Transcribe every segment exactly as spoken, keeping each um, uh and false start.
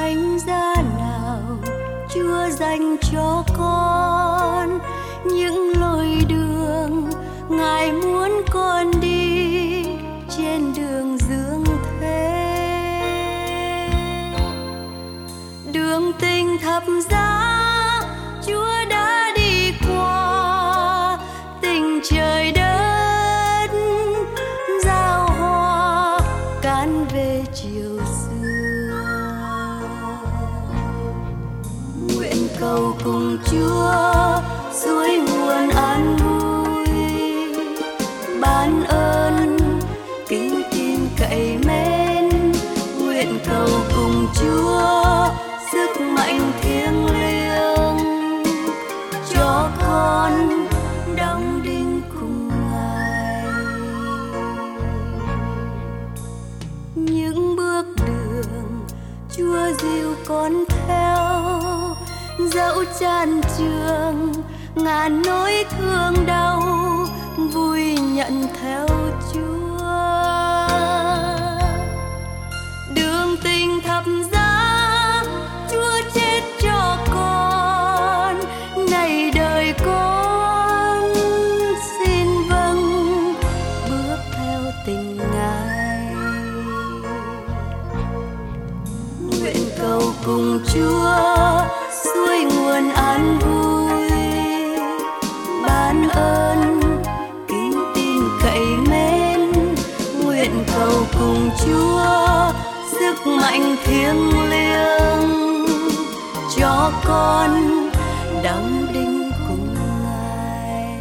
thánh giá nào Chúa dành cho con, những lối đường Ngài muốn con đi trên đường dương thế. Đường tình thập giá Chúa đã đi qua, tình trời đất giao hoa cán về chiều xưa. Nguyện cầu cùng Chúa suối nguồn an vui, ban ơn kính tin cậy mến. Nguyện cầu cùng Chúa sức mạnh thiêng liêng cho con đóng đinh cùng Ngài. Những bước đường Chúa dìu con theo, dẫu chan trường ngàn nỗi thương đau, vui nhận theo Chúa. Đường tình thập giá Chúa chết cho con, này đời con xin vâng bước theo tình Ngài. Nguyện cầu cùng Chúa suối nguồn an vui, ban ơn kính tin cậy mến. Nguyện cầu cùng Chúa sức mạnh thiêng liêng cho con đóng đinh cùng Ngài.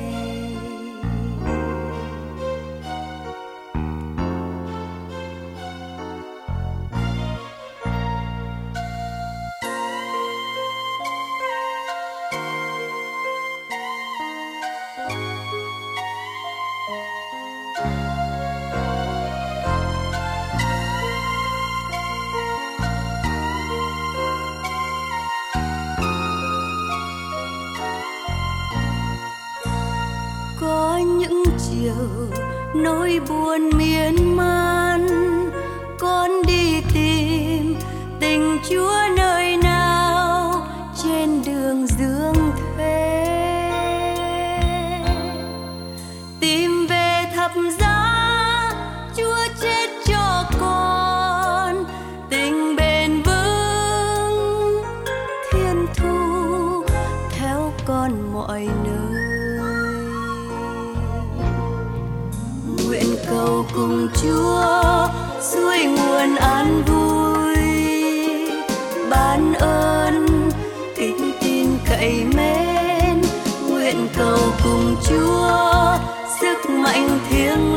Có những chiều nỗi buồn miên man, con đi tìm tình Chúa nơi nào trên đường dương thế. Tìm về thập giá Chúa chết cho con, tình bền vững thiên thu theo con mọi nơi. Nguyện cầu cùng Chúa suối nguồn an vui, ban ơn kính tin cậy mến. Nguyện cầu cùng Chúa sức mạnh thiêng